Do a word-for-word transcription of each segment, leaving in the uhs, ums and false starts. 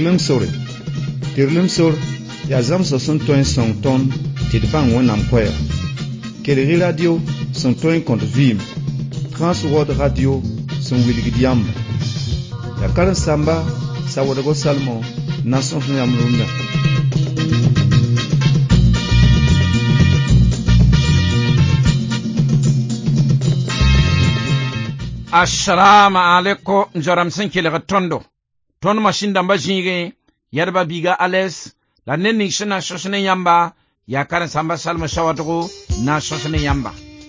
Tirlem sore. Tirlem sore ya zam so son toin son ton te devant wonam kwaya. Kelere radio son toin contre vim. Trans World Radio son wilgidiam. Ya karan samba sa wadago salmo nason yamrunda. Assalamu alaikum njoram sin kele tondo ton machine damba jinge yarba biga ales la nenni shina shoshne yamba ya karan samba salma shawatugo na shoshne yamba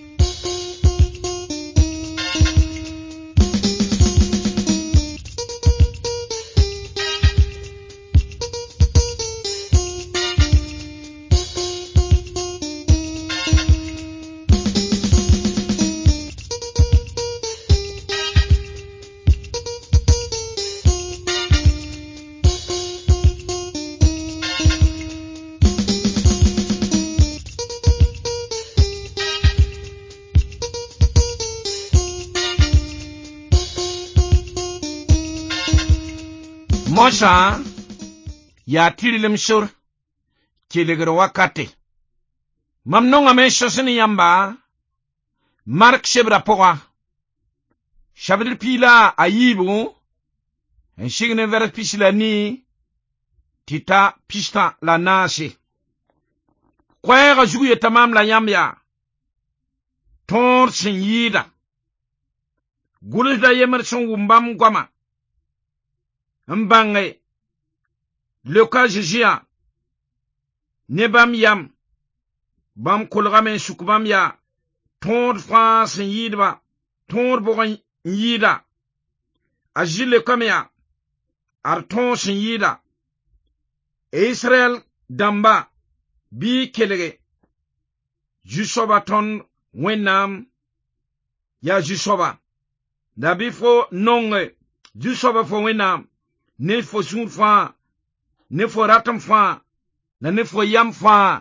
Mosha ya tirilim shur kiligro wakati mamnonga me shosini yamba Mark shebra poa shabil pila ayibu en shigne vera pisila ni tita pista la nasi kwega juye tamam la yambya tor sin yida gulida yemer son wumbam gwama Mbange Loka jijia Nebam yam Bam kulgamen shukbam ya Tor France yidba Tor bogan yida Ajile kamya Arton sin yida Israel damba Bi kelege Jusoba ton wenam Ya jusoba Dabifo nonge Jusoba fo wenam ne fo sun fa ne fo ratam fa la ne fo yam fa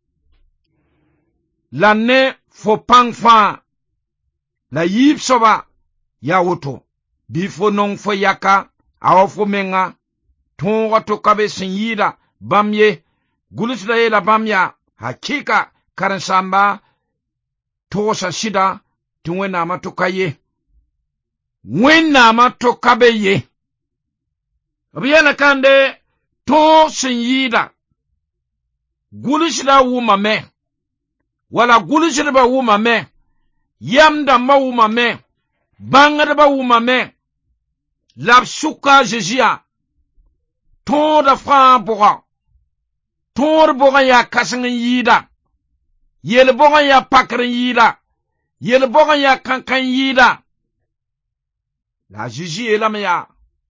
la ne fo pang fa la yip soba ya woto bi fo non fo yaka awa fo menga ton wato kabe sin yida bamye gulis da yela bamya hakika karan samba to sa shida tunwena matokaye wena matokabe ye Biyana kande to sin yida gulishida wuma me wala gulishida ba wuma me yamda ma wuma me bangada ba wuma me lapsuka jejia to da fra boga to boga ya kasang yida yel boga ya pakrin yida yel boga ya kankan yida la jiji elamya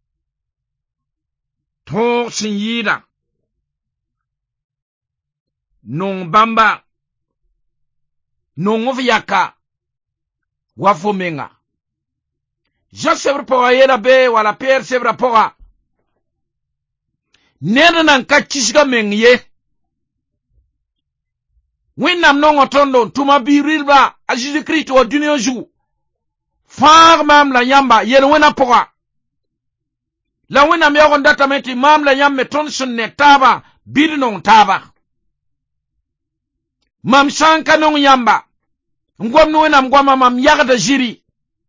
To sin yida non bamba non yaka wafo menga ja sevra poa yela be wala per sevra poa nena nan kachisga mengye winnam non otondo tuma birilba a Jésus Christ wa dunia ju far mam la yamba yel wena poa La wina miyagon data meti mamla yamme tonsun ne taba bidnon taba. Mam sanka non yamba. Ngwam no wina mgwama mam yagda jiri.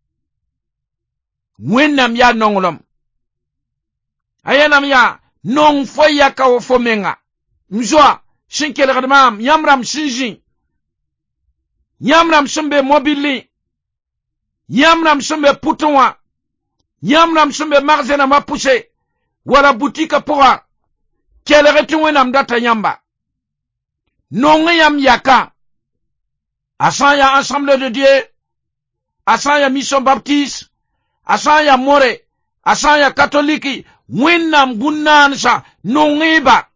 Wina miya nongolom. Ayana miya nong foya ka wofo menga. Mzwa shinkele kadmam yamram shinjin. Yamram shumbe mobili. Yamram shumbe putonwa. Yamram sumbe magazena mapuse wala boutique poa kelere tuwenam data yamba nonga yam yaka asaya Assemblée de Dieu asaya Mission Baptiste asaya More asaya Katoliki wenam gunansa nongiba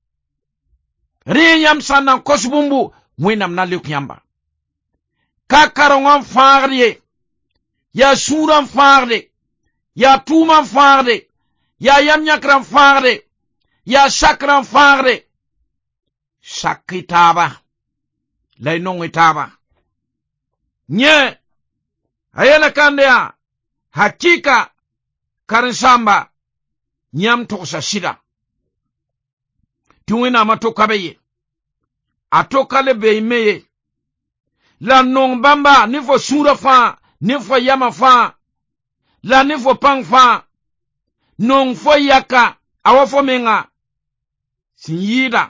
riyam sanan kosbumbu wenam naluk yamba kakarongan farye ya suran farye Ya tuman farde, ya yamnyakran farde, ya sakran farde. Sakitaba, lay non itaba. Nye, ayana kandea, hakika, karin samba, nyam tosa shida. ti wẽnnaam a toka be ye a toka le beeme ye la nong bãmba ne fo sũurã fãa ne fo yama fãa la ne fo pãng fãa nong fo yaka a wa fo menga sẽn yɩɩda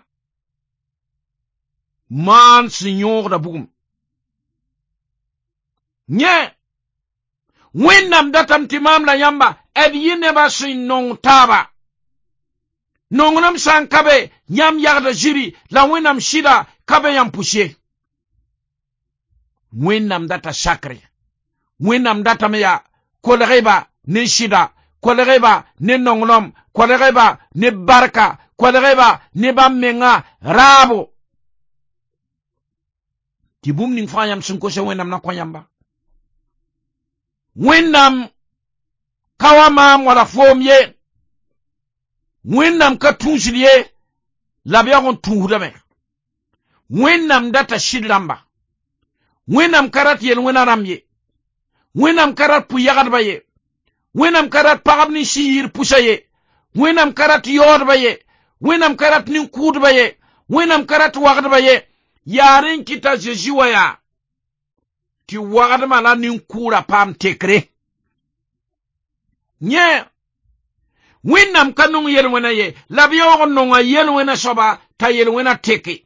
maan sẽn yõogda bugum yẽ wẽnnaam datame tɩ maam la yãmba d yɩ nebã sẽn nong taaba nonglem sã n ka be yãmb yagda ziri la wẽnnaam sɩda ka be yãmb pʋs ye wẽnnaam data sakre wẽnnaam datame yaa kolgeba ne sɩda kolgeba ne nonglem kolgeba ne barka kolgeba ne bãmb menga raabo tɩ bũmb ning fãa yãmb sẽn kose wẽnnaam na kõ yãmba wẽnnaam ka wa maam wala foom ye wẽnnaam ka tũusd ye la b yag n tũusdame wẽnnaam data sɩd rãmba wẽnnaam ka rat yel-wẽna rãmb ye wẽnnaam ka rat pu-yagdbã ye wẽnnaam ka rat pagb ne sɩɩr pusa ye wẽnnaam ka rat yaoodbã ye wẽnnaam ka rat nin-kʋʋdbã ye wẽnnaam ka rat wagdbã ye yaa rẽ n kɩta Zezi wa yaa tɩ wagdmã la nin-kʋʋrã paam tekre yẽ wẽnnaam ka nong yel-wẽna ye la b yaoog n nonga yel-wẽna soaba t'a yel-wẽna teke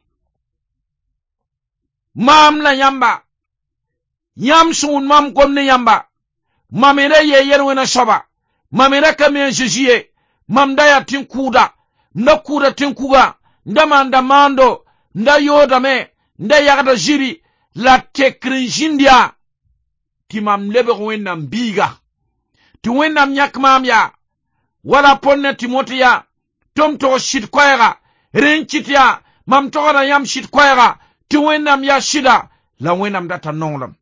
maam la yãmba yãmb sũur mam gom ne yãmba mam ra ye yel-wẽna soaba mam ra ka me a Zezi ye mam da yaa tẽn-kʋʋda m da kʋʋda tẽn-kuga n da maanda maando n da yoodame n da yagda ziri la tekr n zĩnd yaa tɩ mam lebg wẽnnaam biiga tɩ wẽnnaam yãk maam yaa wala pon ne Timote yaa tʋm tog sɩd koɛɛga rẽ kɩt yaa mam togda yãmb sɩd koɛɛga tɩ wẽnnaam yaa sɩda la wẽnnaam data nonglem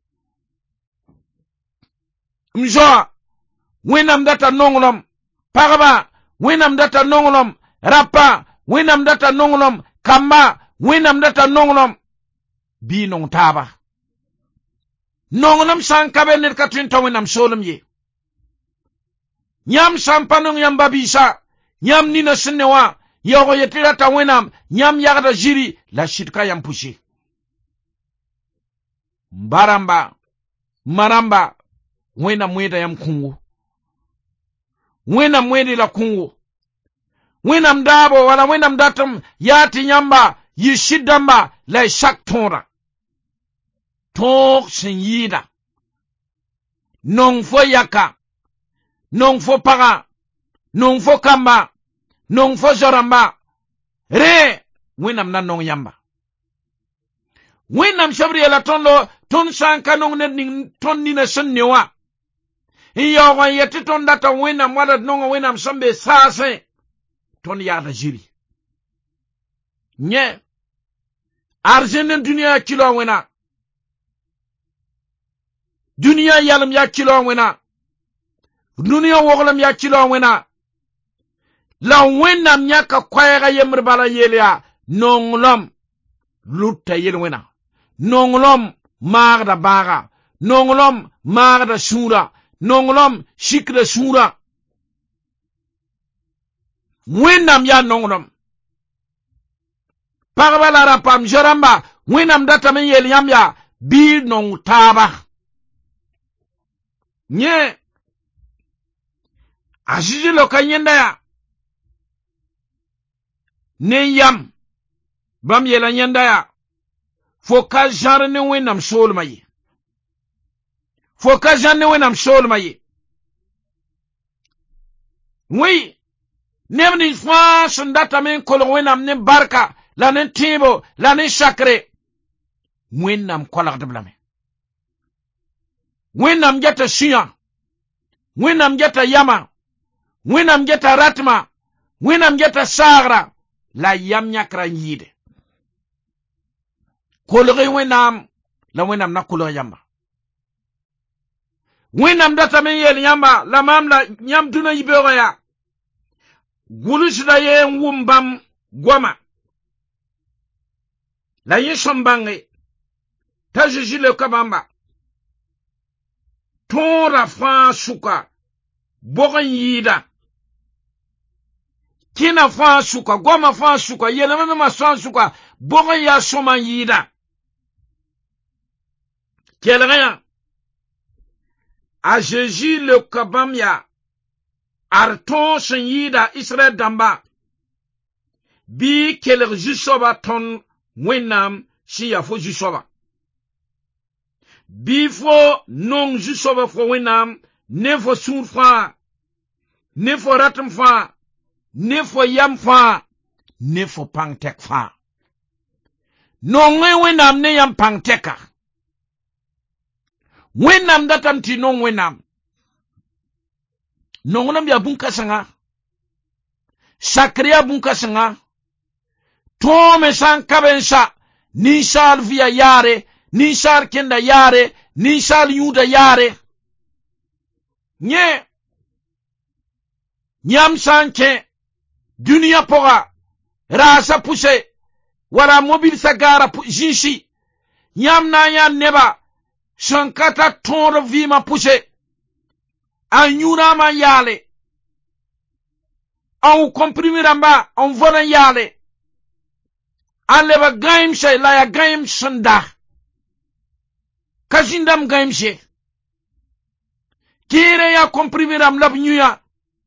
m zoa wẽnnaam data nonglem pagba wẽnnaam data nonglem rapa wẽnnaam data nonglem kamba wẽnnaam data nonglem bii nong taaba nonglem sã n ka be ned ka tõe n ta wẽnnaam soolem ye yãmb sã n pa nong yãmb ba-biisa yãmb nina sẽn ne wã yaoog yetɩ rata wẽnnaam yãmb yagda ziri la sɩd ka yãmb pʋse ba rãmba ma rãmba wẽnnaam wẽeda yãmb kũngo wẽnnaam wẽede la kũngo wẽnnaam daabo wala wẽnnaam datem yaa tɩ yãmba yɩ sɩd dãmba la y sak tõoda tõog sẽn yɩɩda nong fo yaka nong fo paga nong fo kamba nong fo zoramba re wẽnnaam na nong yãmba wẽnnaam sobr yeela tõndo tõnd sã n ka nong ned ning tõnd nina sẽn ne wã n yaoog n yet tɩ tõnd data wẽnnaam wala d nonga wẽnnaam sẽn be saasẽ tõnd yaada ziri yẽ arzẽnd n dũniyã kilo a wẽna dũniyã yalem yaa kilo a wẽna dũniyã woglem yaa kilo a wẽna la wẽnnaam yãka koɛɛga yembr bala yeel yaa nonglem lutta yel-wẽna nonglem maagda bãaga nonglem maagda sũura nonglem sikda sũura wẽnnaam yaa nonglem pagba la rapam zorãmba wẽnnaam datame n yeel yãmb yaa bɩ nong taaba yẽ a Zezi loka yẽnda yaa ne yam bãmb yeela yẽnda yaa fo ka zãr ne wẽnnaam soolmã ye fo ka zãr ne wẽnnaam soolmã ye wẽy neb ning fãa sẽn datame n kolg wẽnnaam ne barka la ne tẽebo la ne sakre wẽnnaam kolgdb lame wẽnnaam geta sũyã wẽnnaam geta yama wẽnnaam geta ratma wẽnnaam geta saagra la yam yãkra n yɩɩde kolge wẽnnaam la wẽnnaam na kolg yãmba wẽnnaam datame n yeel yãmba la maam la yãmb dũnã yibeoogã yaa gʋlsda ye n wʋm bãmb goama la yẽ sõm bãnge t'a Zezi leoka bãmba tõoda fãa sʋka bog n yɩɩda kina fa suka goma fa suka yelama ma san suka boga ya soma yida kelaya a Jésus le kabamya arton shin yida Israël damba bi keler jusoba ton wenam si ya fo jusoba bi fo non jusoba fo wenam ne fo surfa ne fo ratum fa ne fo yam fa ne fo pangtek fa non wenam ne yam pangteka wenam datam ti non wenam non ya bunka sanga sakriya bunka sanga tome san kabensa nisal via yare nisal kenda yare nisal yuda yare nye nyam sanke dunia poga rasa puse wala mobil sagara jinsi nyam na ya neba sankata toro vima puse anyura ma yale au komprimiramba on vona yale aleba gaim shay la ya gaim sanda kazindam gaim she kire ya komprimiram lab nyuya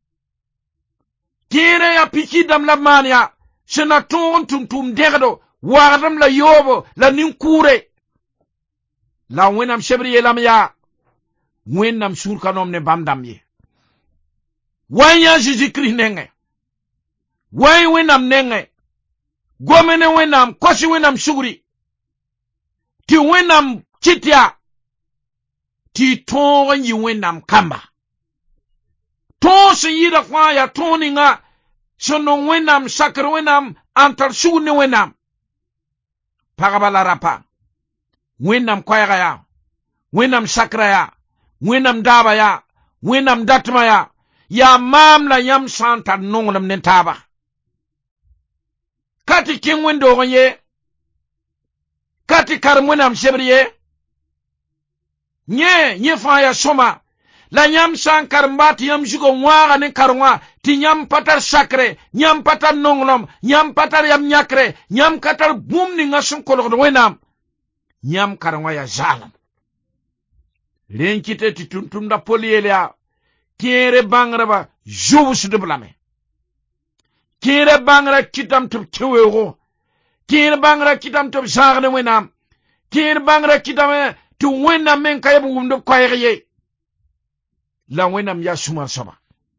kire ya pikidam lab mania sena ton tum tum degdo waram la yobo la ninkure la wenam shebriye lam ya wenam surkanom ne bandam ye wanya jijikri nenge way wenam nenge gomene wenam kosi wenam suguri ti wenam chitia ti ton yi wenam kamba ton se yira kwa ya toni nga sono wenam sakar wenam antar sugune wenam pagabala rapa wenam kwaya ya wenam sakra ya wenam daba ya wenam datma ya ya mamla yam santa nongnam nentaba kati king wendo ye kati karmunam shebriye nye nye fa ya soma la nyam sankar mbati yam jugo ngwaga ne karwa ti nyam patar sakre nyam patar nonglom nyam patar yam nyakre nyam katar bum ni ngasun kolok wenam nyam karwa ya zalam lenkite ti tuntum da polielea kere bangraba jobus de blame kere bangra kitam tub chewego kere bangra kitam tub sagne wenam kere bangra kitam tu wenam men kaybu wumdo koyeye la wenam ya sumar soba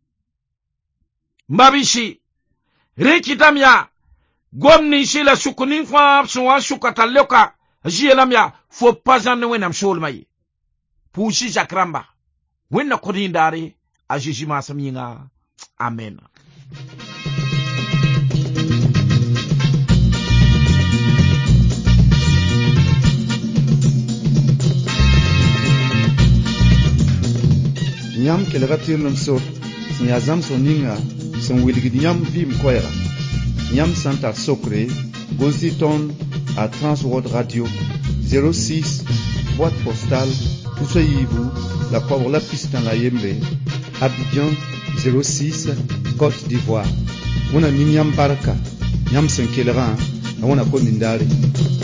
mbabishi re kitam ya gomni shi la sukunin fa suwa sukata loka jiyelam ya fo pazan wenam solmay pushi jakramba wenna kodindari ajiji masamyinga amen. Nyam kelega tirnum sot nyazam soninga son wilgid nyam vim koera nyam santa sokre goziton à Transworld Radio zéro six boîte postale Poussayivou la Poivre la piste dans la Yembe Abidjan zéro six Côte d'Ivoire. Mona Nyam Baraka Nyam Senkelera Mona Konindari.